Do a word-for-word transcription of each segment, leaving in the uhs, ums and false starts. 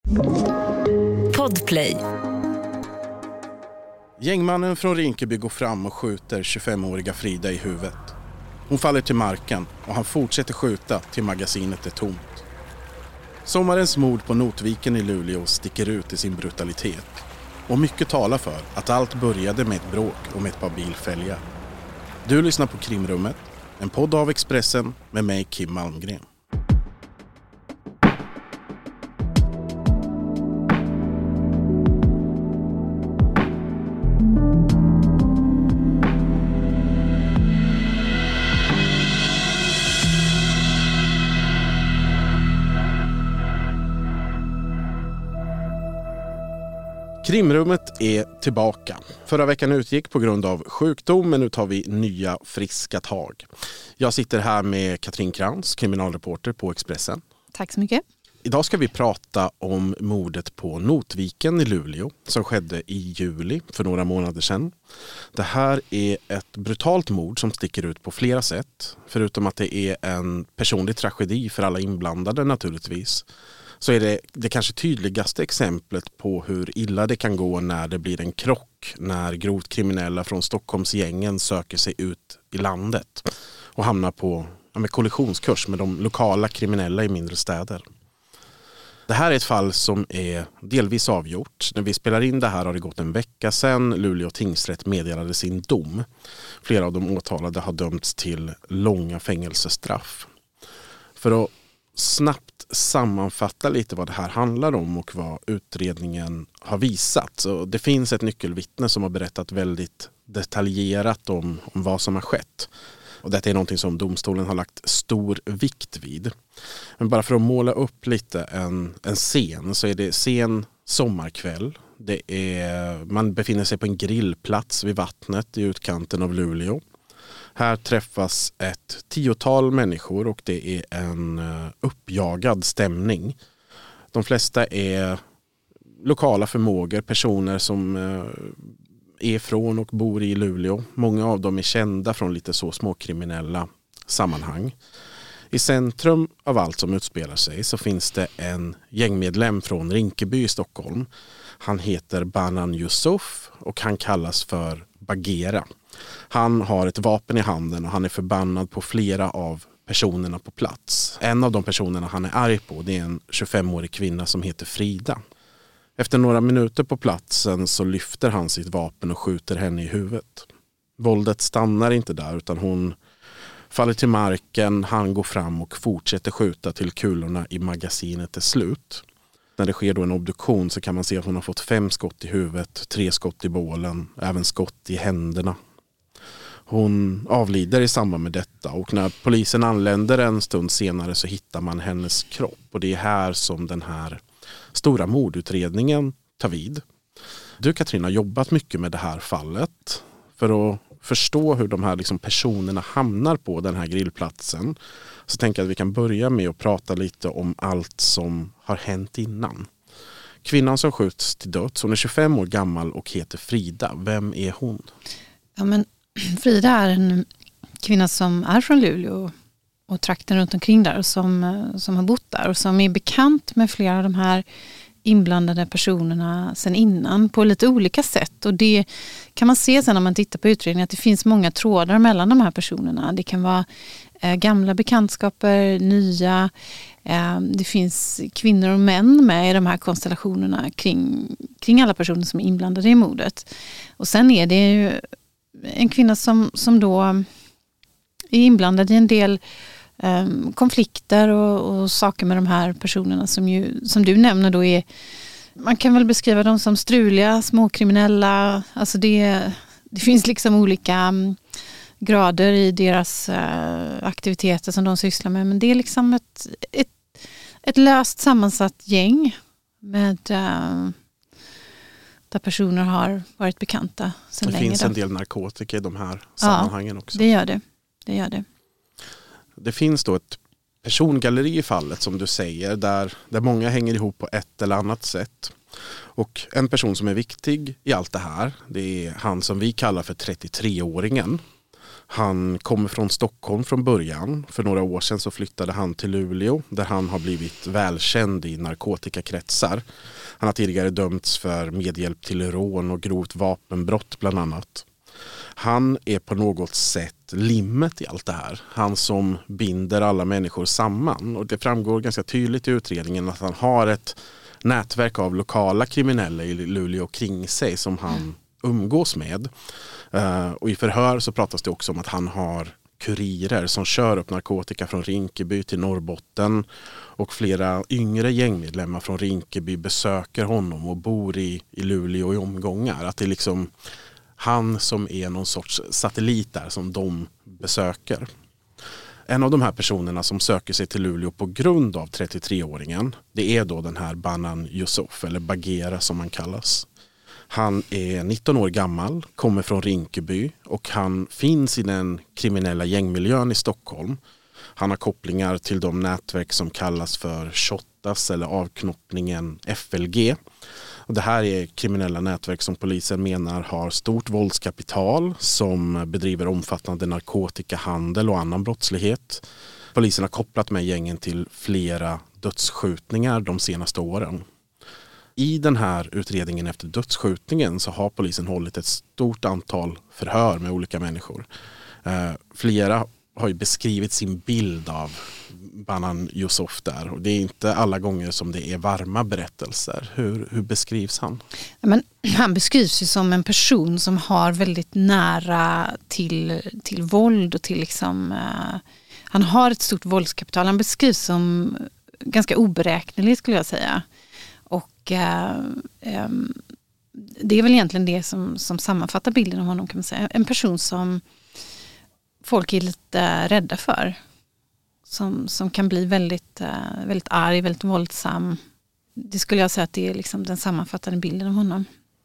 Podplay. Gängmannen från Rinkeby går fram och skjuter tjugofemåriga Frida i huvudet. Hon faller till marken och han fortsätter skjuta till magasinet är tomt. Sommarens mord på Notviken i Luleå sticker ut i sin brutalitet. Och mycket talar för att allt började med ett bråk om ett par bilfälgar. Du lyssnar på Krimrummet, en podd av Expressen med mig Kim Malmgren. Krimrummet är tillbaka. Förra veckan utgick på grund av sjukdom, men nu tar vi nya friska tag. Jag sitter här med Katrin Krantz, kriminalreporter på Expressen. Tack så mycket. Idag ska vi prata om mordet på Notviken i Luleå som skedde i juli för några månader sedan. Det här är ett brutalt mord som sticker ut på flera sätt. Förutom att det är en personlig tragedi för alla inblandade naturligtvis, så är det det kanske tydligaste exemplet på hur illa det kan gå när det blir en krock, när grovt kriminella från Stockholmsgängen söker sig ut i landet och hamnar på ja, med kollisionskurs med de lokala kriminella i mindre städer. Det här är ett fall som är delvis avgjort. När vi spelar in det här har det gått en vecka sedan Luleå tingsrätt meddelade sin dom. Flera av de åtalade har dömts till långa fängelsestraff. För att snabbt sammanfatta lite vad det här handlar om och vad utredningen har visat. Så det finns ett nyckelvittne som har berättat väldigt detaljerat om, om vad som har skett. Och detta är någonting som domstolen har lagt stor vikt vid. Men bara för att måla upp lite en, en scen, så är det sen sommarkväll. Det är, man befinner sig på en grillplats vid vattnet i utkanten av Luleå. Här träffas ett tiotal människor och det är en uppjagad stämning. De flesta är lokala förmågor, personer som är från och bor i Luleå. Många av dem är kända från lite så småkriminella sammanhang. I centrum av allt som utspelar sig så finns det en gängmedlem från Rinkeby i Stockholm. Han heter Banan Yusuf och han kallas för Bagheera. Han har ett vapen i handen och han är förbannad på flera av personerna på plats. En av de personerna han är arg på, det är en tjugofemårig kvinna som heter Frida. Efter några minuter på platsen så lyfter han sitt vapen och skjuter henne i huvudet. Våldet stannar inte där utan hon faller till marken, han går fram och fortsätter skjuta till kulorna i magasinet är slut. När det sker då en obduktion så kan man se att hon har fått fem skott i huvudet, tre skott i bålen, även skott i händerna. Hon avlider i samband med detta och när polisen anländer en stund senare så hittar man hennes kropp. Och det är här som den här stora mordutredningen tar vid. Du Katrin har jobbat mycket med det här fallet för att förstå hur de här liksom personerna hamnar på den här grillplatsen. Så tänker jag att vi kan börja med att prata lite om allt som har hänt innan. Kvinnan som skjuts till döds, hon är tjugofem år gammal och heter Frida. Vem är hon? Ja, men Frida är en kvinna som är från Luleå och trakten runt omkring där och som, som har bott där och som är bekant med flera av de här inblandade personerna sedan innan på lite olika sätt. Och det kan man se sen när man tittar på utredningen att det finns många trådar mellan de här personerna. Det kan vara eh, gamla bekantskaper, nya. Eh, det finns kvinnor och män med i de här konstellationerna kring, kring alla personer som är inblandade i mordet. Och sen är det ju en kvinna som, som då är inblandad i en del eh, konflikter och, och saker med de här personerna som, ju, som du nämner då är, man kan väl beskriva dem som struliga, småkriminella. Alltså det, det finns liksom olika grader i deras eh, aktiviteter som de sysslar med. Men det är liksom ett, ett, ett löst sammansatt gäng med eh, där personer har varit bekanta sedan länge. Det finns då. en del narkotika i de här sammanhangen ja, också. det gör det. Det gör det. Det finns då ett persongalleri i fallet som du säger där, där många hänger ihop på ett eller annat sätt. Och en person som är viktig i allt det här, det är han som vi kallar för trettiotre-åringen. Han kommer från Stockholm från början. För några år sedan så flyttade han till Luleå där han har blivit välkänd i narkotikakretsar. Han har tidigare dömts för medhjälp till rån och grovt vapenbrott bland annat. Han är på något sätt limmet i allt det här. Han som binder alla människor samman. Och det framgår ganska tydligt i utredningen att han har ett nätverk av lokala kriminella i Luleå kring sig som han umgås med. Uh, och i förhör så pratas det också om att han har kurirer som kör upp narkotika från Rinkeby till Norrbotten, och flera yngre gängmedlemmar från Rinkeby besöker honom och bor i, i Luleå i omgångar. Att det är liksom han som är någon sorts satellit där som de besöker. En av de här personerna som söker sig till Luleå på grund av trettiotre-åringen, det är då den här Banan Yusuf, eller Bagheera som han kallas. Han är nitton år gammal, kommer från Rinkeby och han finns i den kriminella gängmiljön i Stockholm. Han har kopplingar till de nätverk som kallas för Shottaz eller avknoppningen F L G. Och det här är kriminella nätverk som polisen menar har stort våldskapital, som bedriver omfattande narkotikahandel och annan brottslighet. Polisen har kopplat med gängen till flera dödsskjutningar de senaste åren. I den här utredningen efter dödsskjutningen så har polisen hållit ett stort antal förhör med olika människor. Eh, flera har ju beskrivit sin bild av Banan Yusuf där, och det är inte alla gånger som det är varma berättelser. Hur, hur beskrivs han? Men han beskrivs ju som en person som har väldigt nära till, till våld och till liksom, eh, han har ett stort våldskapital. Han beskrivs som ganska oberäknelig, skulle jag säga. Och eh, eh, det är väl egentligen det som, som sammanfattar bilden av honom, kan man säga. En person som folk är lite rädda för. Som, som kan bli väldigt, uh, väldigt arg, väldigt våldsam. Det skulle jag säga att det är liksom den sammanfattande bilden av honom.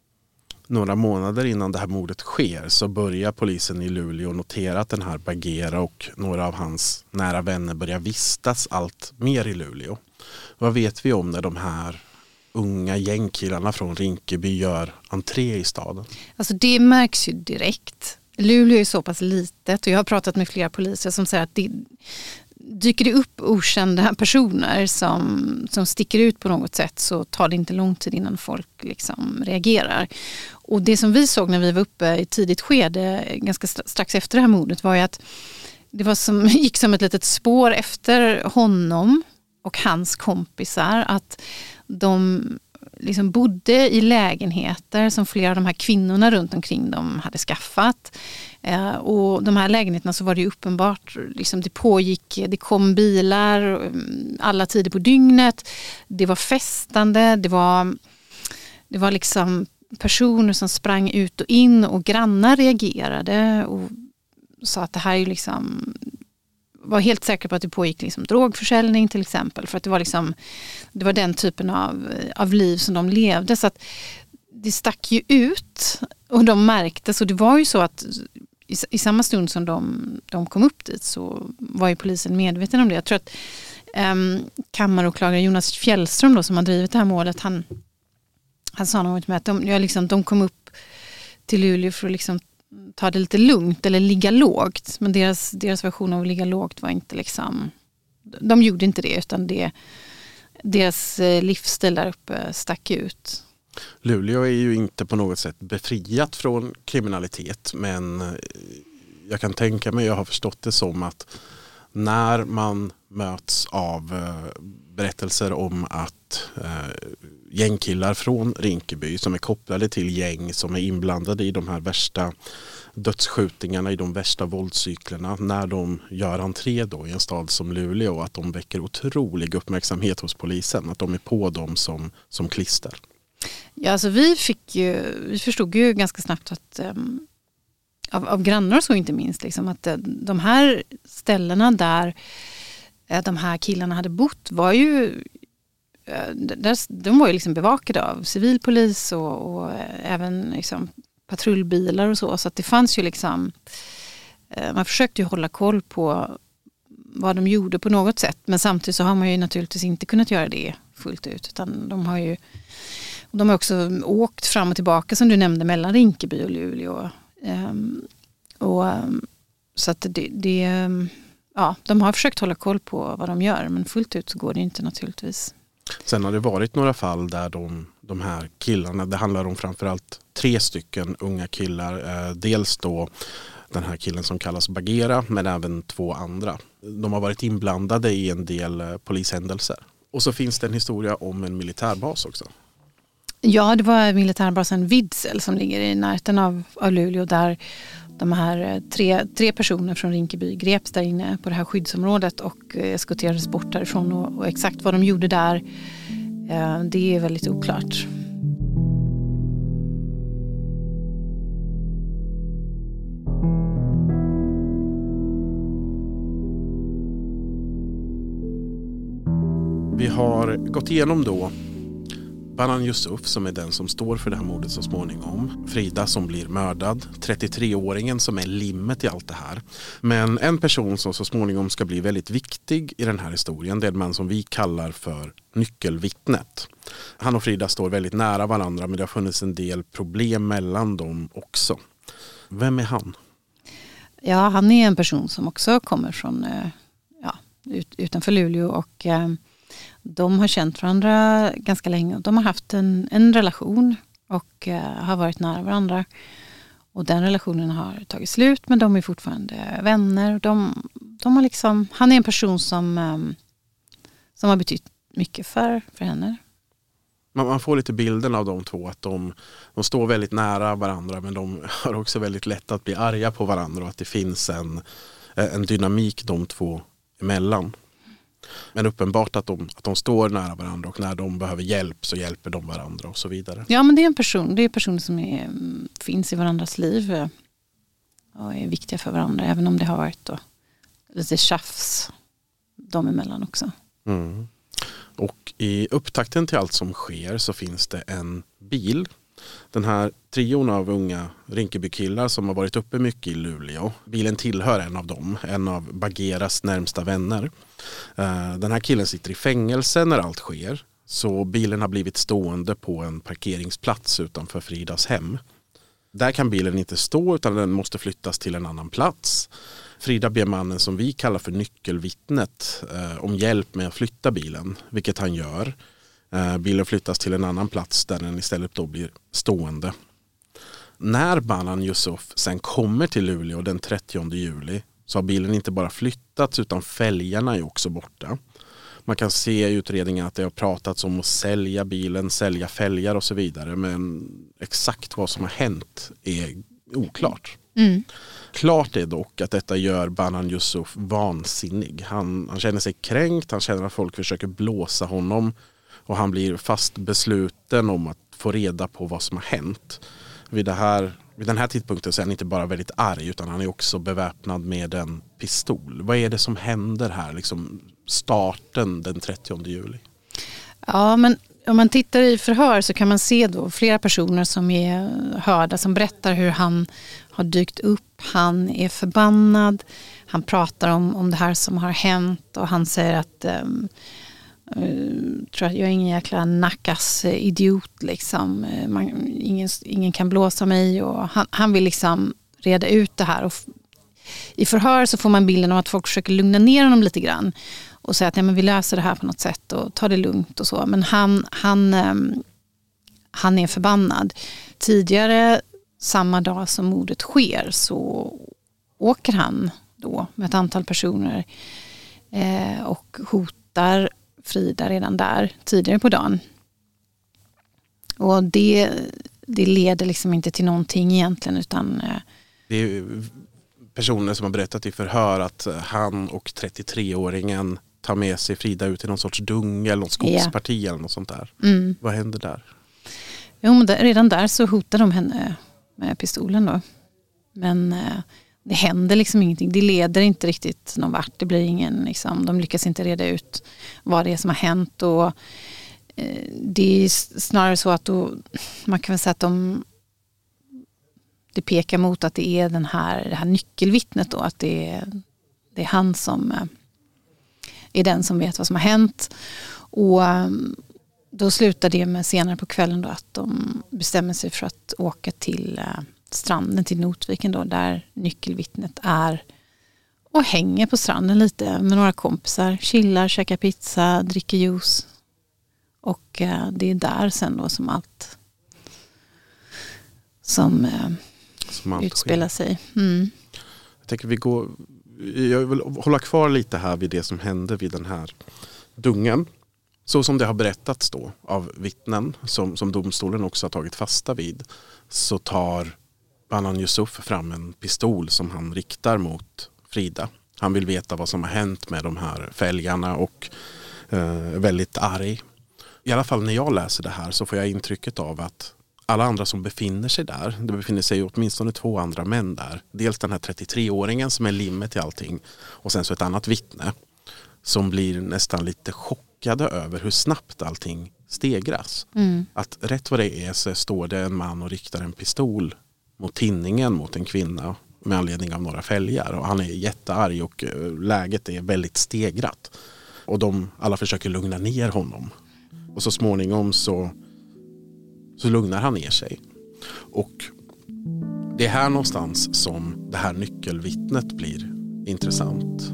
Några månader innan det här mordet sker så börjar polisen i Luleå notera att den här Bagheera och några av hans nära vänner börjar vistas allt mer i Luleå. Vad vet vi om när de här unga gängkillarna från Rinkeby gör entré i staden? Alltså det märks ju direkt. Luleå är så pass litet, och jag har pratat med flera poliser som säger att det dyker det upp okända personer som, som sticker ut på något sätt, så tar det inte lång tid innan folk liksom reagerar. Och det som vi såg när vi var uppe i tidigt skede, ganska strax efter det här mordet, var ju att det var som, gick som ett litet spår efter honom och hans kompisar, att de liksom bodde i lägenheter som flera av de här kvinnorna runt omkring dem hade skaffat. Eh, och de här lägenheterna, så var det ju uppenbart, liksom det pågick, det kom bilar alla tider på dygnet. Det var festande, det var, det var liksom personer som sprang ut och in, och grannar reagerade och sa att det här är ju liksom, var helt säker på att det pågick liksom drogförsäljning till exempel, för att det var liksom, det var den typen av, av liv som de levde, så att det stack ju ut och de märkte, så det var ju så att i, i samma stund som de, de kom upp dit så var ju polisen medveten om det. Jag tror att um, kammaråklagare Jonas Fjällström då, som har drivit det här målet, han, han sa något med att de, ja, liksom, de kom upp till Luleå för att liksom ta det lite lugnt eller ligga lågt, men deras, deras version av att ligga lågt var inte liksom, de gjorde inte det, utan det, deras livsstil där uppe stack ut. Luleå är ju inte på något sätt befriat från kriminalitet, men jag kan tänka mig, jag har förstått det som att när man möts av berättelser om att gängkillar från Rinkeby som är kopplade till gäng som är inblandade i de här värsta dödsskjutningarna, i de värsta våldscyklerna, när de gör entré då i en stad som Luleå, att de väcker otrolig uppmärksamhet hos polisen, att de är på dem som, som klister. Ja, alltså vi fick ju, vi förstod ju ganska snabbt att um, av, av grannar så inte minst liksom, att uh, de här ställena där uh, de här killarna hade bott var ju uh, där, de var ju liksom bevakade av civilpolis och, och uh, även liksom patrullbilar och så, så att det fanns ju liksom uh, man försökte ju hålla koll på vad de gjorde på något sätt, men samtidigt så har man ju naturligtvis inte kunnat göra det fullt ut, utan de har ju De har också åkt fram och tillbaka, som du nämnde, mellan Rinkeby och Luleå. Um, och, um, så att det, det, ja, de har försökt hålla koll på vad de gör, men fullt ut så går det inte naturligtvis. Sen har det varit några fall där de, de här killarna, det handlar om framförallt tre stycken unga killar. Eh, dels då den här killen som kallas Bagheera, men även två andra. De har varit inblandade i en del eh, polishändelser. Och så finns det en historia om en militärbas också. Ja, det var militärbasen Vidsel som ligger i närheten av, av Luleå, där de här tre, tre personer från Rinkeby greps där inne på det här skyddsområdet och eskorterades bort därifrån. Och, och exakt vad de gjorde där, eh, det är väldigt oklart. Vi har gått igenom då Banan Yusuf som är den som står för det här mordet så småningom. Frida som blir mördad. trettiotre-åringen som är limmet i allt det här. Men en person som så småningom ska bli väldigt viktig i den här historien, det är en man som vi kallar för nyckelvittnet. Han och Frida står väldigt nära varandra, men det har funnits en del problem mellan dem också. Vem är han? Ja, han är en person som också kommer från ja, ut, utanför Luleå och de har känt varandra ganska länge och de har haft en, en relation och uh, har varit nära varandra. Och den relationen har tagit slut, men de är fortfarande vänner. De, de har liksom, han är en person som, um, som har betytt mycket för, för henne. Man, man får lite bilden av de två, att de, de står väldigt nära varandra, men de har också väldigt lätt att bli arga på varandra och att det finns en, en dynamik de två emellan. Men uppenbart att de, att de står nära varandra och när de behöver hjälp så hjälper de varandra och så vidare. Ja, men det är en person, det är personer som är, finns i varandras liv och är viktiga för varandra, även om det har varit då lite tjafs dem emellan också. Mm. Och i upptakten till allt som sker så finns det en bil. Den här trion av unga Rinkeby-killar som har varit uppe mycket i Luleå. Bilen tillhör en av dem, en av Bagheeras närmsta vänner. Den här killen sitter i fängelse när allt sker. Så bilen har blivit stående på en parkeringsplats utanför Fridas hem. Där kan bilen inte stå utan den måste flyttas till en annan plats. Frida ber mannen som vi kallar för nyckelvittnet om hjälp med att flytta bilen, vilket han gör. Bilen flyttas till en annan plats där den istället då blir stående. När Banan Yusuf sen kommer till Luleå den trettionde juli så har bilen inte bara flyttats utan fälgarna är också borta. Man kan se i utredningen att det har pratats om att sälja bilen, sälja fälgar och så vidare, men exakt vad som har hänt är oklart. Mm. Klart är dock att detta gör Banan Yusuf vansinnig. Han, han känner sig kränkt, han känner att folk försöker blåsa honom. Och han blir fast besluten om att få reda på vad som har hänt. Vid, det här, vid den här tidpunkten så är han inte bara väldigt arg utan han är också beväpnad med en pistol. Vad är det som händer här? Liksom starten den trettionde juli. Ja, men om man tittar i förhör så kan man se då flera personer som är hörda som berättar hur han har dykt upp. Han är förbannad. Han pratar om, om det här som har hänt och han säger att... Um, Uh, tror att jag är ingen jäkla nackas uh, idiot liksom. Uh, man, ingen, ingen kan blåsa mig och han, han vill liksom reda ut det här och f- i förhör så får man bilden av att folk försöker lugna ner honom lite grann och säga att ja, men vi löser det här på något sätt och ta det lugnt och så, men han han, um, han är förbannad. Tidigare samma dag som mordet sker så åker han då med ett antal personer uh, och hotar Frida redan där tidigare på dagen. Och det, det leder liksom inte till någonting egentligen utan... Det är personer som har berättat i förhör att han och trettiotre-åringen tar med sig Frida ut i någon sorts dungel, någon skogsparti yeah. eller något sånt där. Mm. Vad händer där? Jo, men där, redan där så hotar de henne med pistolen då. Men det händer liksom ingenting. Det leder inte riktigt någon vart. Det blir ingen, liksom, de lyckas inte reda ut vad det är som har hänt. Och, eh, det är snarare så att då, man kan väl säga att de, det pekar mot att det är den här, det här nyckelvittnet då. Att det är, det är han som eh, är den som vet vad som har hänt. Och eh, då slutar det med senare på kvällen då att de bestämmer sig för att åka till... Eh, stranden till Notviken då, där nyckelvittnet är och hänger på stranden lite med några kompisar. Chillar, käkar pizza, dricker juice. Och eh, det är där sen då som allt som, eh, som allt utspelar sker. sig. Mm. Jag tänker vi går, jag vill hålla kvar lite här vid det som hände vid den här dungen. Så som det har berättats då av vittnen som, som domstolen också har tagit fasta vid, så tar Banan Yusuf fram en pistol som han riktar mot Frida. Han vill veta vad som har hänt med de här fälgarna och eh, väldigt arg. I alla fall när jag läser det här så får jag intrycket av att alla andra som befinner sig där, det befinner sig åtminstone två andra män där. Dels den här trettiotre-åringen som är limmet till allting och sen så ett annat vittne som blir nästan lite chockade över hur snabbt allting stegras. Mm. Att rätt vad det är så står det en man och riktar en pistol mot tinningen mot en kvinna med anledning av några fälgar. Och han är jättearg och läget är väldigt stegrat. Och de alla försöker lugna ner honom. Och så småningom så, så lugnar han ner sig. Och det är här någonstans som det här nyckelvittnet blir intressant.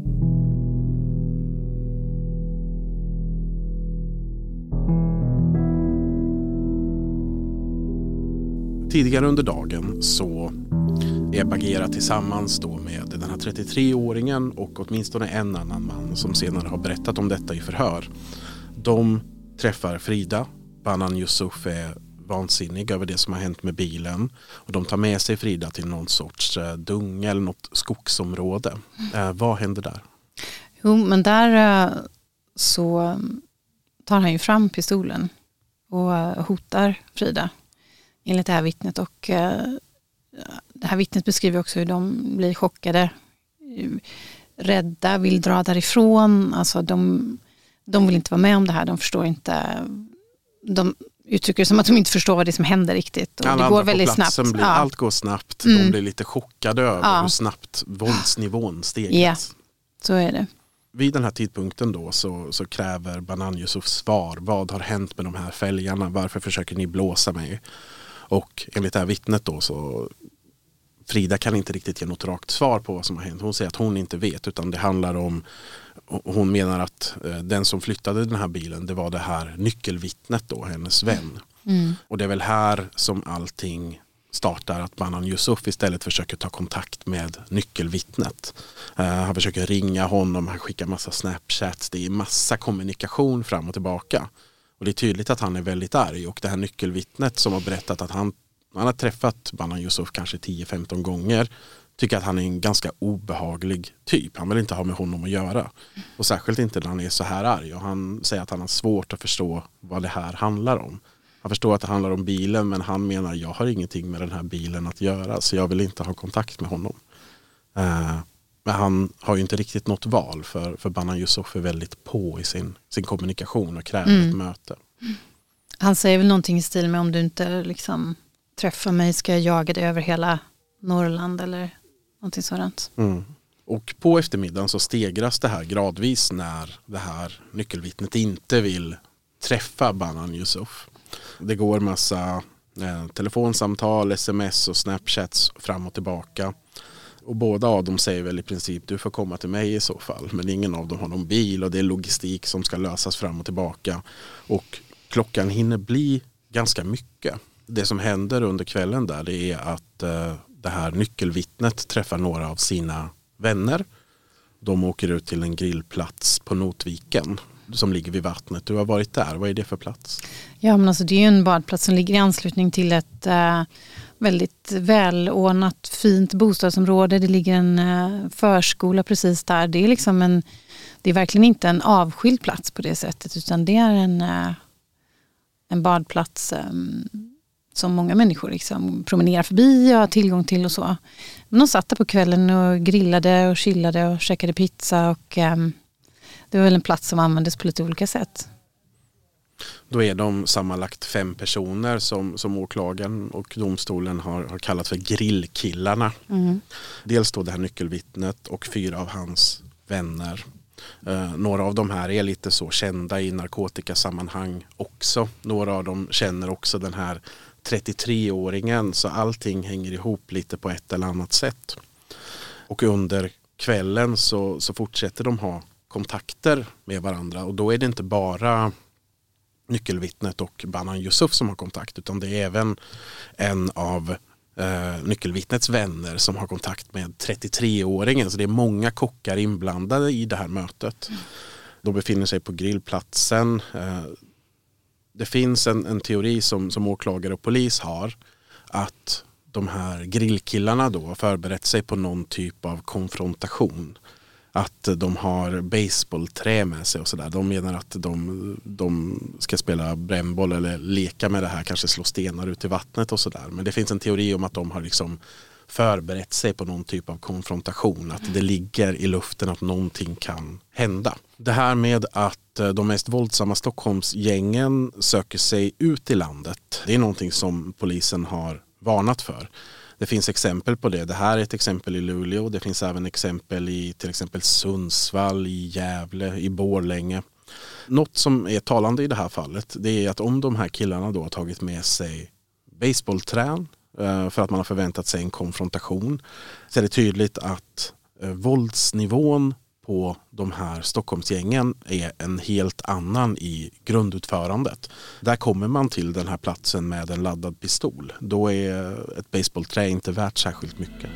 Tidigare under dagen så är Bagheera tillsammans då med den här trettiotre-åringen och åtminstone en annan man som senare har berättat om detta i förhör. De träffar Frida. Banan Yusuf är vansinnig över det som har hänt med bilen. Och de tar med sig Frida till någon sorts dung eller något skogsområde. Eh, vad händer där? Jo, men där så tar han ju fram pistolen och hotar Frida enligt det här vittnet. Och eh, det här vittnet beskriver också hur de blir chockade, rädda, vill dra därifrån. Alltså de, de vill inte vara med om det här. De förstår inte. De uttrycker det som att de inte förstår vad det är som händer riktigt. Och alla det går väldigt snabbt. Blir, ja. Allt går snabbt. Mm. De blir lite chockade över ja. hur snabbt våldsnivån stegras. Ja, så är det. Vid den här tidpunkten då så, så kräver Banan Yusuf svar. Vad har hänt med de här fälgarna? Varför försöker ni blåsa mig? Och enligt det här vittnet då så Frida kan inte riktigt ge något rakt svar på vad som har hänt. Hon säger att hon inte vet, utan det handlar om, hon menar att den som flyttade den här bilen, det var det här nyckelvittnet då, hennes vän. Mm. Och det är väl här som allting startar, att Banan Yusuf istället försöker ta kontakt med nyckelvittnet. Uh, han försöker ringa honom, han skickar massa snapchats, det är massa kommunikation fram och tillbaka. Och det är tydligt att han är väldigt arg, och det här nyckelvittnet som har berättat att han, han har träffat Banan Yusuf kanske tio femton gånger, tycker att han är en ganska obehaglig typ. Han vill inte ha med honom att göra. Och särskilt inte när han är så här arg. Och han säger att han har svårt att förstå vad det här handlar om. Han förstår att det handlar om bilen, men han menar jag har ingenting med den här bilen att göra, så jag vill inte ha kontakt med honom. Uh, men han har ju inte riktigt något val, för, för Banan Yusuf är väldigt på i sin, sin kommunikation och kräver mm. ett möte. Han säger väl någonting i stil med om du inte liksom träffar mig ska jag jaga dig över hela Norrland eller någonting sådant. Mm. Och på eftermiddagen så stegras det här gradvis när det här nyckelvittnet inte vill träffa Banan Yusuf. Det går massa eh, telefonsamtal, sms och snapchats fram och tillbaka. Och båda av dem säger väl i princip du får komma till mig i så fall. Men ingen av dem har någon bil och det är logistik som ska lösas fram och tillbaka. Och klockan hinner bli ganska mycket. Det som händer under kvällen där, det är att eh, det här nyckelvittnet träffar några av sina vänner. De åker ut till en grillplats på Notviken som ligger vid vattnet. Du har varit där. Vad är det för plats? Ja, men alltså det är ju en badplats som ligger i anslutning till ett eh, väldigt välordnat, fint bostadsområde. Det ligger en eh, förskola precis där. Det är liksom en, det är verkligen inte en avskild plats på det sättet, utan det är en, eh, en badplats eh, som många människor liksom promenerar förbi och har tillgång till och så. Men de satt där på kvällen och grillade och chillade och käkade pizza, och eh, det var väl en plats som användes på lite olika sätt. Då är de sammanlagt fem personer som, som åklagaren och domstolen har, har kallat för grillkillarna. Mm. Dels då det här nyckelvittnet och fyra av hans vänner. Eh, några av de här är lite så kända i narkotikasammanhang också. Några av dem känner också den här trettiotre-åringen, så allting hänger ihop lite på ett eller annat sätt. Och under kvällen så, så fortsätter de ha kontakter med varandra. Och då är det inte bara nyckelvittnet och Banan Yusuf som har kontakt, utan det är även en av eh, nyckelvittnets vänner som har kontakt med trettiotre-åringen. Så det är många kockar inblandade i det här mötet. Mm. De befinner sig på grillplatsen. Eh, det finns en, en teori som, som åklagare och polis har, att de här grillkillarna då har förberett sig på någon typ av konfrontation. Att de har baseballträ med sig och sådär. De menar att de, de ska spela brännboll eller leka med det här, kanske slå stenar ut i vattnet och sådär. Men det finns en teori om att de har liksom förberett sig på någon typ av konfrontation. Att det ligger i luften att någonting kan hända. Det här med att de mest våldsamma Stockholmsgängen söker sig ut i landet, det är någonting som polisen har varnat för. Det finns exempel på det. Det här är ett exempel i Luleå. Det finns även exempel i till exempel Sundsvall, i Gävle, i Borlänge. Något som är talande i det här fallet, det är att om de här killarna då har tagit med sig baseballträn för att man har förväntat sig en konfrontation, så är det tydligt att våldsnivån på de här Stockholmsgängen är en helt annan i grundutförandet. Där kommer man till den här platsen med en laddad pistol. Då är ett baseballträ inte värt särskilt mycket.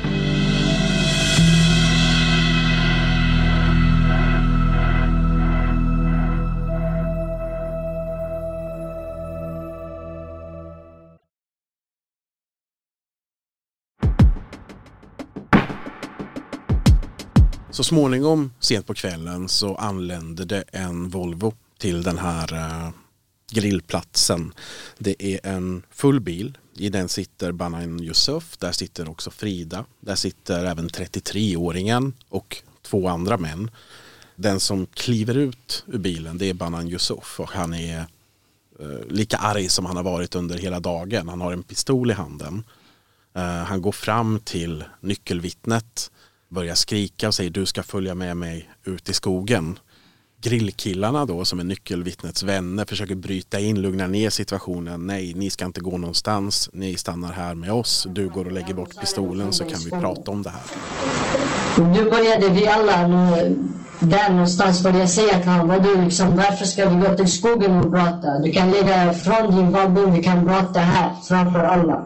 Så småningom, sent på kvällen, så anlände det en Volvo till den här uh, grillplatsen. Det är en full bil. I den sitter Banan Yusuf, där sitter också Frida. Där sitter även trettiotre-åringen och två andra män. Den som kliver ut ur bilen, det är Banan Yusuf, och han är uh, lika arg som han har varit under hela dagen. Han har en pistol i handen. Uh, han går fram till nyckelvittnet, börjar skrika och säger du ska följa med mig ut i skogen. Grillkillarna då, som är nyckelvittnets vänner, försöker bryta in, lugna ner situationen. Nej, ni ska inte gå någonstans. Ni stannar här med oss. Du går och lägger bort pistolen så kan vi prata om det här. Nu började vi alla där någonstans började säga till honom, vad du liksom, varför ska vi gå till skogen och prata? Du kan lägga från din vapen, vi kan prata här framför alla.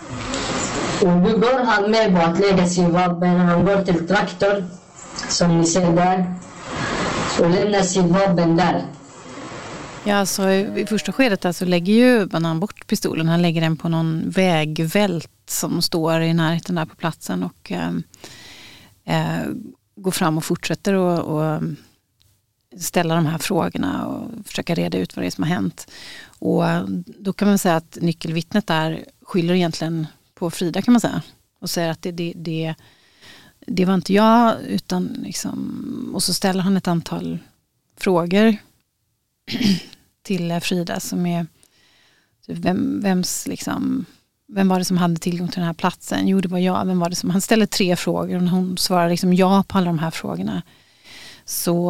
Och nu går han med på att lägga sin vapen. Han går till traktor, som ni ser där, och lämnar sin vapen där. Ja, så i första skedet där så lägger ju Banan bort pistolen. Han lägger den på någon vägvält som står i närheten där på platsen och eh, eh, går fram och fortsätter och, och ställa de här frågorna och försöka reda ut vad det är som har hänt. Och då kan man säga att nyckelvittnet där skyller egentligen på Frida, kan man säga, och säger att det, det, det, det var inte jag, utan liksom, och så ställer han ett antal frågor till Frida som är vem, vems liksom, vem var det som hade tillgång till den här platsen? Jo, det var jag. Vem var det som, han ställer tre frågor och när hon svarar liksom ja på alla de här frågorna, så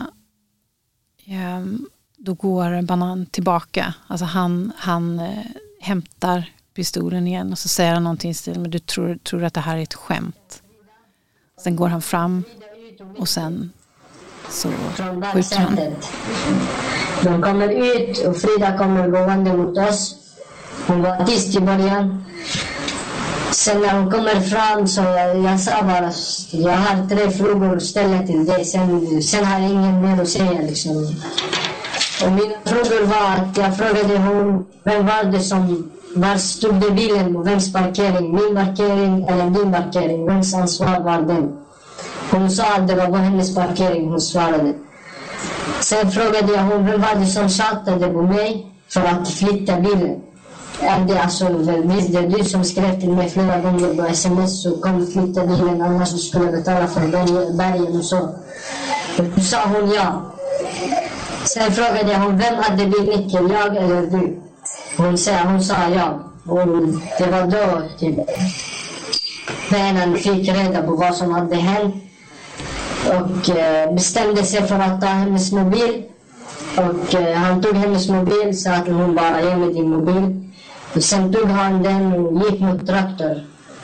ja, då går Banan tillbaka. Alltså han, han äh, hämtar pistolen igen och så säger han någonting i stil, men du tror, tror att det här är ett skämt. Sen går han fram och sen så skjuter han. De kommer ut och Frida kommer gående mot oss. Hon var tyst i början. Sen när hon kommer fram så jag, jag sa bara, jag har tre frågor att ställa till dig. Sen, sen har jag ingen mer att säga liksom. Och mina frågor var att jag frågade hon, vem var det som, var stod det bilen och vems parkering? Min parkering eller din parkering? Vems ansvar var den? Hon sa att det var hennes parkering, hon svarade. Sen frågade jag hon, vem var det som tjatade på mig för att flytta bilen? Är det alltså, visst det är du som skrev till mig flera gånger på sms så kom flytta bilen, annars skulle jag betala för bergen och så. Då sa hon ja. Sen frågade jag hon, vem hade bilnyckeln, jag eller du? Hon sa, hon sa ja. Och det var då typ vännen fick reda på vad som hade hänt och eh, bestämde sig för att ta hennes mobil. Och eh, han tog hennes mobil så att hon bara, ge mig din mobil. Och sen tog han den och gick mot traktor.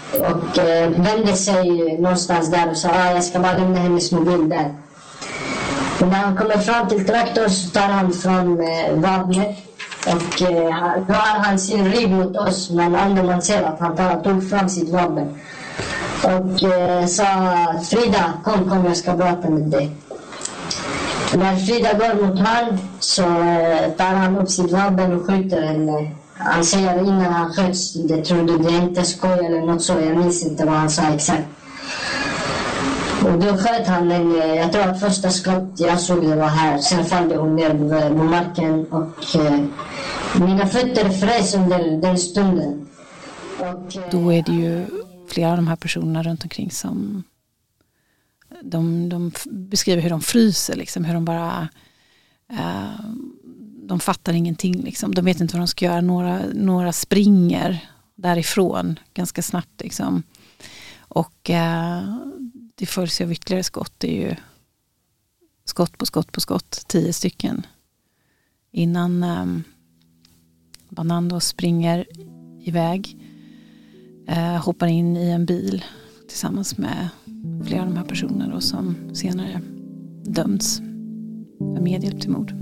och eh, vände sig någonstans där och sa att ah, jag ska bara lämna hennes mobil där. Och när han kommer fram till traktorn så tar han fram eh, vapnet och eh, drar han sin rygg mot oss, men ändå man ser att han tar, tog fram sitt vapen och eh, sa Frida, kom, kom, jag ska prata med dig. När Frida går mot han så eh, tar han upp sitt vapen och skjuter henne. Han säger innan han sköts, det trodde det inte skoj eller något så, jag minns inte vad han sa exakt. Och då sköt han en, jag tror att första skott jag såg det var här, sen fallde hon ner på marken och eh, mina fötter frös under den stunden. Och, eh, då är det ju flera av de här personerna runt omkring som de, de beskriver hur de fryser, liksom, hur de bara eh, de fattar ingenting, liksom. De vet inte vad de ska göra, några, några springer därifrån ganska snabbt liksom. Och eh, det följs av ytterligare skott, det är ju skott på skott på skott, tio stycken innan eh, Banando springer iväg, eh, hoppar in i en bil tillsammans med flera av de här personerna då, som senare dömts för medhjälp till mord.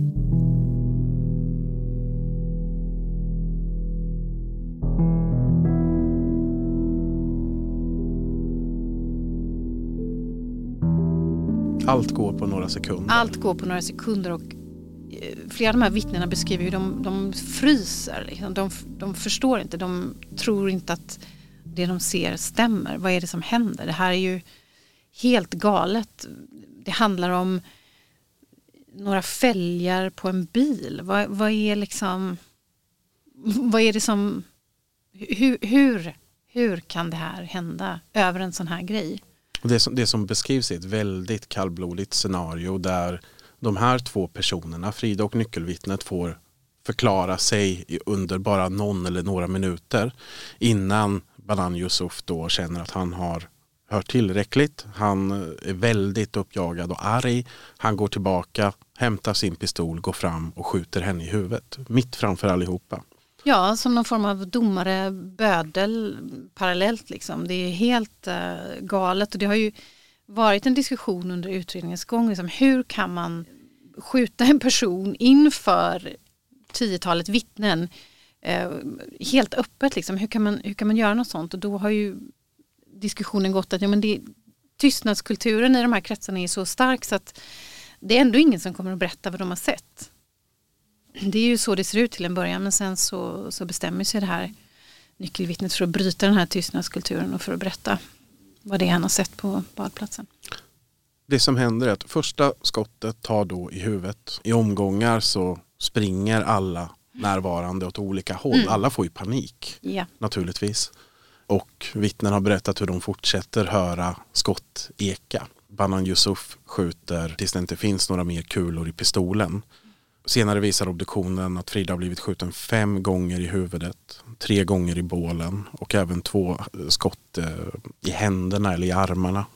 Allt går på några sekunder. Allt går på några sekunder och flera av de här vittnena beskriver hur de, de fryser. Liksom. De, de förstår inte, de tror inte att det de ser stämmer. Vad är det som händer? Det här är ju helt galet. Det handlar om några fälgar på en bil. Vad, vad är liksom... Vad är det som... Hur, hur, hur kan det här hända över en sån här grej? Det som, det som beskrivs är ett väldigt kallblodigt scenario där de här två personerna, Frida och nyckelvittnet, får förklara sig under bara någon eller några minuter innan Banan Yusuf då känner att han har hört tillräckligt. Han är väldigt uppjagad och arg. Han går tillbaka, hämtar sin pistol, går fram och skjuter henne i huvudet. Mitt framför allihopa. Ja, som någon form av domare bödel parallellt liksom. Det är helt uh, galet och det har ju varit en diskussion under utredningens gång. Liksom, hur kan man skjuta en person inför tiotalet vittnen uh, helt öppet liksom? Hur kan man, hur kan man göra något sånt? Och då har ju diskussionen gått att ja, men det, tystnadskulturen i de här kretsarna är så stark så att det är ändå ingen som kommer att berätta vad de har sett. Det är ju så det ser ut till en början, men sen så, så bestämmer sig det här nyckelvittnet för att bryta den här tystnadskulturen och för att berätta vad det är han har sett på badplatsen. Det som händer är att första skottet tar då i huvudet. I omgångar så springer alla närvarande åt olika håll. Mm. Alla får ju panik, ja. Naturligtvis. Och vittnen har berättat hur de fortsätter höra skott eka. Banan Yusuf skjuter tills det inte finns några mer kulor i pistolen. Senare visar obduktionen att Frida har blivit skjuten fem gånger i huvudet, tre gånger i bålen och även två skott i händerna eller i armarna.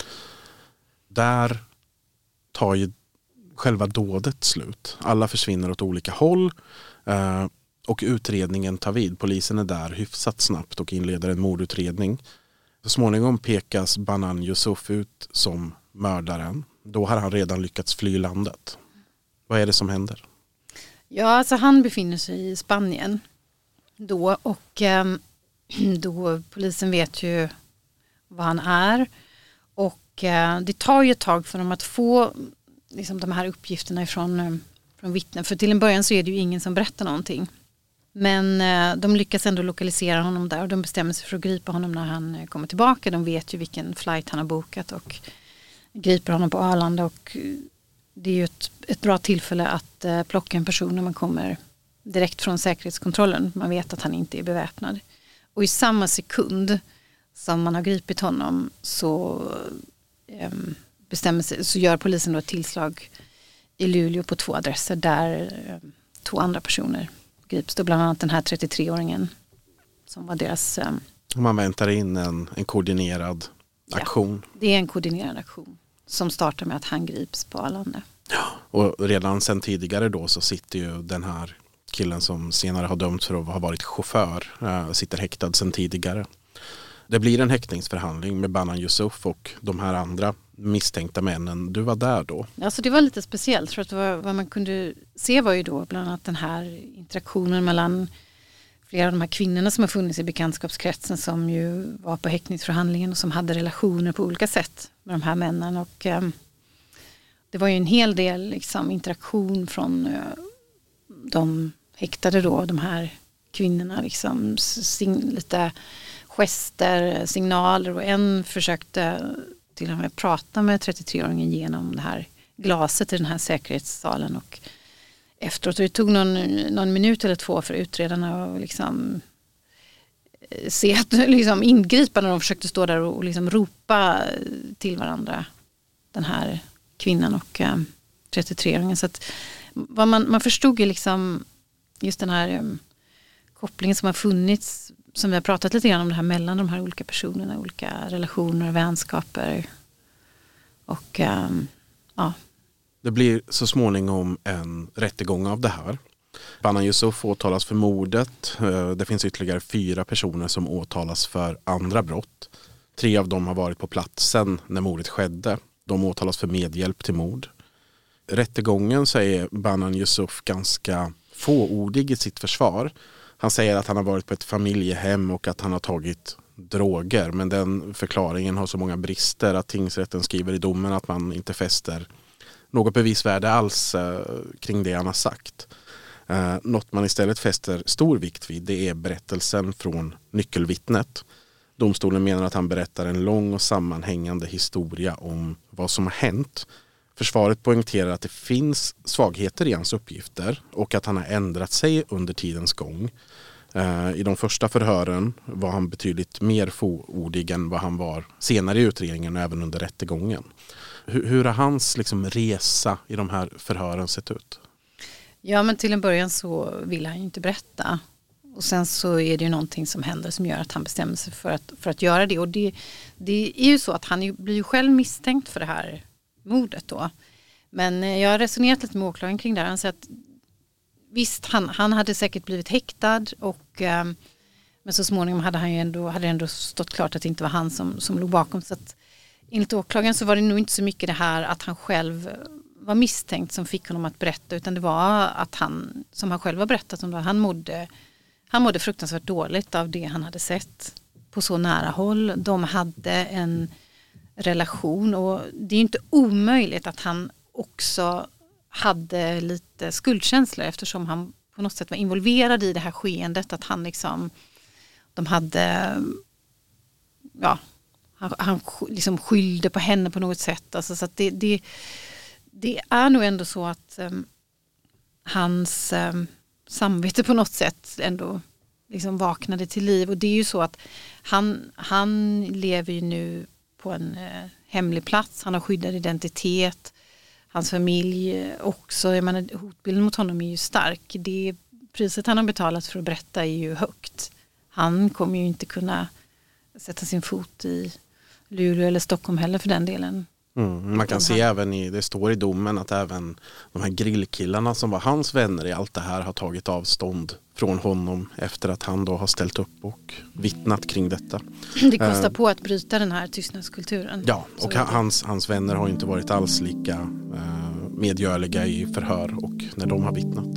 Där tar ju själva dådet slut. Alla försvinner åt olika håll och utredningen tar vid. Polisen är där hyfsat snabbt och inleder en mordutredning. Så småningom pekas Banan Yusuf ut som mördaren. Då har han redan lyckats fly landet. Vad är det som händer? Ja, alltså han befinner sig i Spanien då och eh, då polisen vet ju vad han är och eh, det tar ju ett tag för dem att få liksom, de här uppgifterna ifrån, eh, från vittnen. För till en början så är det ju ingen som berättar någonting. Men eh, de lyckas ändå lokalisera honom där och de bestämmer sig för att gripa honom när han eh, kommer tillbaka. De vet ju vilken flight han har bokat och griper honom på Arlanda och det är ju ett, ett bra tillfälle att eh, plocka en person när man kommer direkt från säkerhetskontrollen. Man vet att han inte är beväpnad. Och i samma sekund som man har gripit honom så, eh, bestämmer sig, så gör polisen då ett tillslag i Luleå på två adresser där eh, två andra personer grips. Då bland annat den här trettiotre-åringen som var deras... Eh, man väntar in en, en koordinerad aktion. Ja, det är en koordinerad aktion. Som startar med att han grips på Arlanda. Ja, och redan sen tidigare då så sitter ju den här killen som senare har dömts för att ha varit chaufför, äh, sitter häktad sen tidigare. Det blir en häktningsförhandling med Banan Yusuf och de här andra misstänkta männen. Du var där då. Alltså det var lite speciellt för att vad, vad man kunde se var ju då bland annat den här interaktionen mellan flera av de här kvinnorna som har funnits i bekantskapskretsen som ju var på häktningsförhandlingen och som hade relationer på olika sätt med de här männen. Och eh, det var ju en hel del liksom, interaktion från eh, de häktade då, de här kvinnorna, liksom, sing- lite gester, signaler, och en försökte till och med prata med trettiotre-åringen genom det här glaset i den här säkerhetssalen, och efteråt, det tog någon, någon minut eller två för utredarna att liksom se att liksom ingripa när de försökte stå där och liksom ropa till varandra, den här kvinnan och eh, trettiotre-åringen. Så att vad man, man förstod ju liksom just den här um, kopplingen som har funnits, som vi har pratat lite grann om det här mellan de här olika personerna, olika relationer, vänskaper och um, ja. Det blir så småningom en rättegång av det här. Banan Yusuf åtalas för mordet. Det finns ytterligare fyra personer som åtalas för andra brott. Tre av dem har varit på platsen när mordet skedde. De åtalas för medhjälp till mord. Rättegången säger Banan Yusuf ganska fåordig i sitt försvar. Han säger att han har varit på ett familjehem och att han har tagit droger. Men den förklaringen har så många brister att tingsrätten skriver i domen att man inte fäster något bevisvärde alls eh, kring det han har sagt. Eh, något man istället fäster stor vikt vid, det är berättelsen från nyckelvittnet. Domstolen menar att han berättar en lång och sammanhängande historia om vad som har hänt. Försvaret poängterar att det finns svagheter i hans uppgifter och att han har ändrat sig under tidens gång. Eh, I de första förhören var han betydligt mer fåordig än vad han var senare i utredningen och även under rättegången. Hur, hur har hans liksom, resa i de här förhören sett ut? Ja, men till en början så vill han ju inte berätta. Och sen så är det ju någonting som händer som gör att han bestämmer sig för att, för att göra det. Och det, det är ju så att han är, blir ju själv misstänkt för det här mordet då. Men jag har resonerat lite med åklagaren kring det här. Han säger att visst, han, han hade säkert blivit häktad och eh, men så småningom hade han ju ändå, hade ändå stått klart att det inte var han som, som låg bakom. Så att enligt åklagaren så var det nog inte så mycket det här att han själv var misstänkt som fick honom att berätta, utan det var att han, som han själv har berättat om det, han mådde, han mådde fruktansvärt dåligt av det han hade sett på så nära håll. De hade en relation och det är inte omöjligt att han också hade lite skuldkänslor eftersom han på något sätt var involverad i det här skeendet, att han liksom, de hade, ja, han, han liksom skyllde på henne på något sätt. Alltså, så att det, det, det är nog ändå så att um, hans um, samvete på något sätt ändå liksom vaknade till liv. Och det är ju så att han, han lever ju nu på en uh, hemlig plats. Han har skyddad identitet. Hans familj också. Jag menar, hotbilden mot honom är ju stark. Det priset han har betalat för att berätta är ju högt. Han kommer ju inte kunna sätta sin fot i Luleå eller Stockholm heller för den delen. Mm, man kan se även i, det står i domen att även de här grillkillarna som var hans vänner i allt det här har tagit avstånd från honom efter att han då har ställt upp och vittnat kring detta. Det kostar uh, på att bryta den här tystnadskulturen. Ja, och Så hans, hans vänner har inte varit alls lika uh, medgörliga i förhör och när de har vittnat.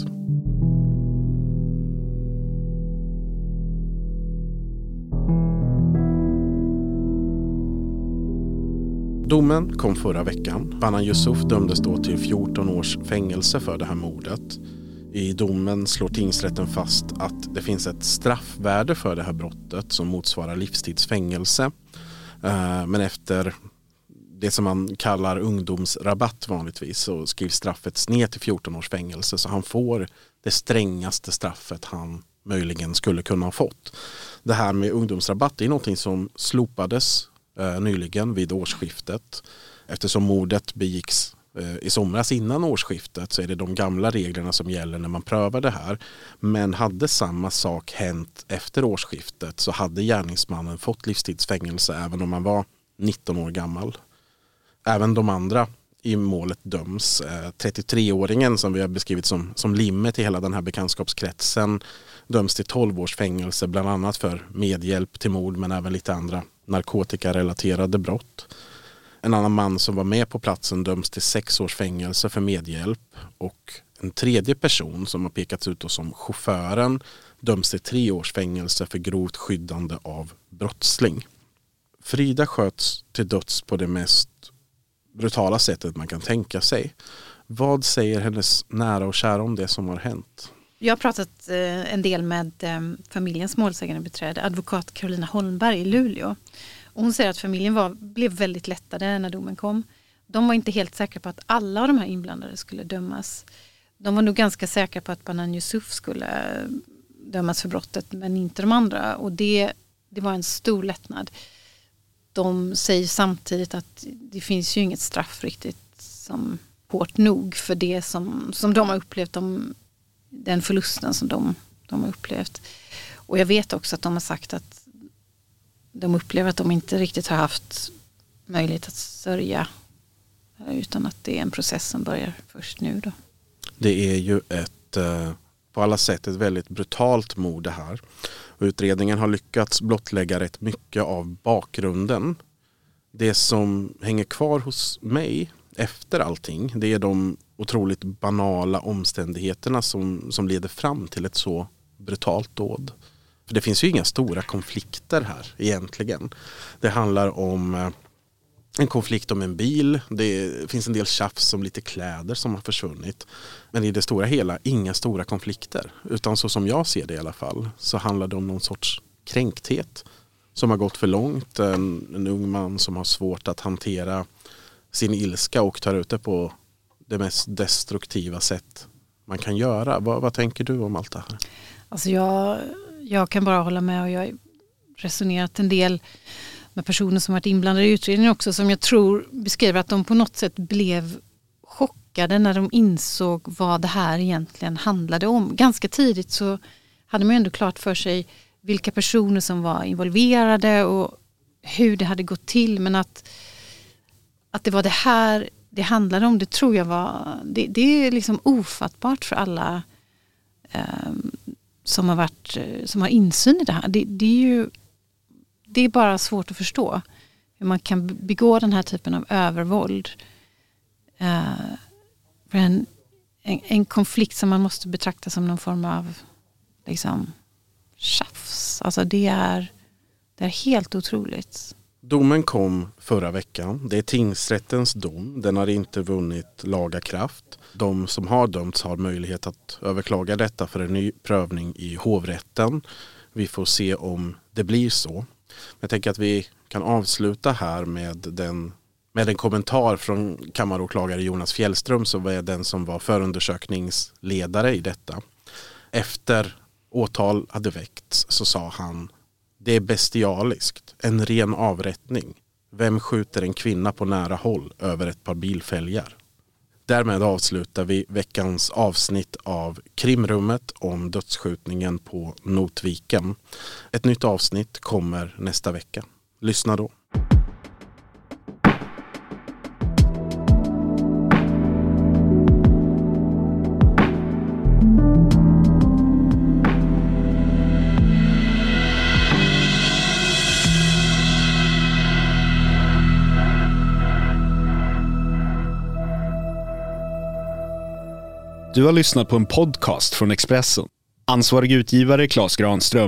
Domen kom förra veckan. Banan Yusuf dömdes då till fjorton års fängelse för det här mordet. I domen slår tingsrätten fast att det finns ett straffvärde för det här brottet som motsvarar livstidsfängelse. Men efter det som man kallar ungdomsrabatt vanligtvis så skrivs straffet ner till fjorton års fängelse, så han får det strängaste straffet han möjligen skulle kunna ha fått. Det här med ungdomsrabatt är någonting som slopades nyligen vid årsskiftet. Eftersom mordet begicks i somras innan årsskiftet så är det de gamla reglerna som gäller när man prövar det här. Men hade samma sak hänt efter årsskiftet så hade gärningsmannen fått livstidsfängelse även om han var nitton år gammal. Även de andra i målet döms. trettiotre-åringen som vi har beskrivit som, som limmet i hela den här bekantskapskretsen döms till tolv års fängelse, bland annat för medhjälp till mord men även lite andra narkotikarelaterade brott. En annan man som var med på platsen döms till sex års fängelse för medhjälp, och en tredje person som har pekats ut som chauffören döms till tre års fängelse för grovt skyddande av brottsling. Frida sköts till döds på det mest brutala sättet man kan tänka sig. Vad säger hennes nära och kära om det som har hänt? Jag har pratat eh, en del med eh, familjens målsägandebiträde, advokat Carolina Holmberg i Luleå. Och hon säger att familjen var, blev väldigt lättade när domen kom. De var inte helt säkra på att alla av de här inblandade skulle dömas. De var nog ganska säkra på att Banan Yusuf skulle dömas för brottet, men inte de andra. Och det, det var en stor lättnad. De säger samtidigt att det finns ju inget straff riktigt som hårt nog för det som, som de har upplevt, de, den förlusten som de, de har upplevt. Och jag vet också att de har sagt att de upplever att de inte riktigt har haft möjlighet att sörja, utan att det är en process som börjar först nu då. Det är ju ett på alla sätt ett väldigt brutalt mord det här. Och utredningen har lyckats blottlägga rätt mycket av bakgrunden. Det som hänger kvar hos mig efter allting, det är de otroligt banala omständigheterna som, som leder fram till ett så brutalt dåd. För det finns ju inga stora konflikter här egentligen. Det handlar om en konflikt om en bil. Det finns en del tjafs om lite kläder som har försvunnit. Men i det stora hela inga stora konflikter. Utan så som jag ser det i alla fall så handlar det om någon sorts kränkthet som har gått för långt. En, en ung man som har svårt att hantera sin ilska och tar ut det på det mest destruktiva sätt man kan göra. Vad, vad tänker du om allt det här? Alltså jag, jag kan bara hålla med, och jag har resonerat en del med personer som varit inblandade i utredningen också, som jag tror beskriver att de på något sätt blev chockade när de insåg vad det här egentligen handlade om. Ganska tidigt så hade man ändå klart för sig vilka personer som var involverade och hur det hade gått till, men att, att det var det här det handlade om, det tror jag var, det, det är liksom ofattbart för alla eh, som har varit, som har insyn i det här. Det, det är ju Det är bara svårt att förstå hur man kan begå den här typen av övervåld. Uh, för en, en, en konflikt som man måste betrakta som någon form av liksom, tjafs. Alltså det är, det är helt otroligt. Domen kom förra veckan. Det är tingsrättens dom. Den har inte vunnit laga kraft. De som har dömts har möjlighet att överklaga detta för en ny prövning i hovrätten. Vi får se om det blir så. Jag tänker att vi kan avsluta här med, den, med en kommentar från kammaråklagare Jonas Fjällström, som var den som var förundersökningsledare i detta. Efter åtal hade väckts så sa han: det är bestialiskt, en ren avrättning. Vem skjuter en kvinna på nära håll över ett par bilfälgar? Därmed avslutar vi veckans avsnitt av Krimrummet om dödsskjutningen på Notviken. Ett nytt avsnitt kommer nästa vecka. Lyssna då. Du har lyssnat på en podcast från Expressen. Ansvarig utgivare Claes Granström.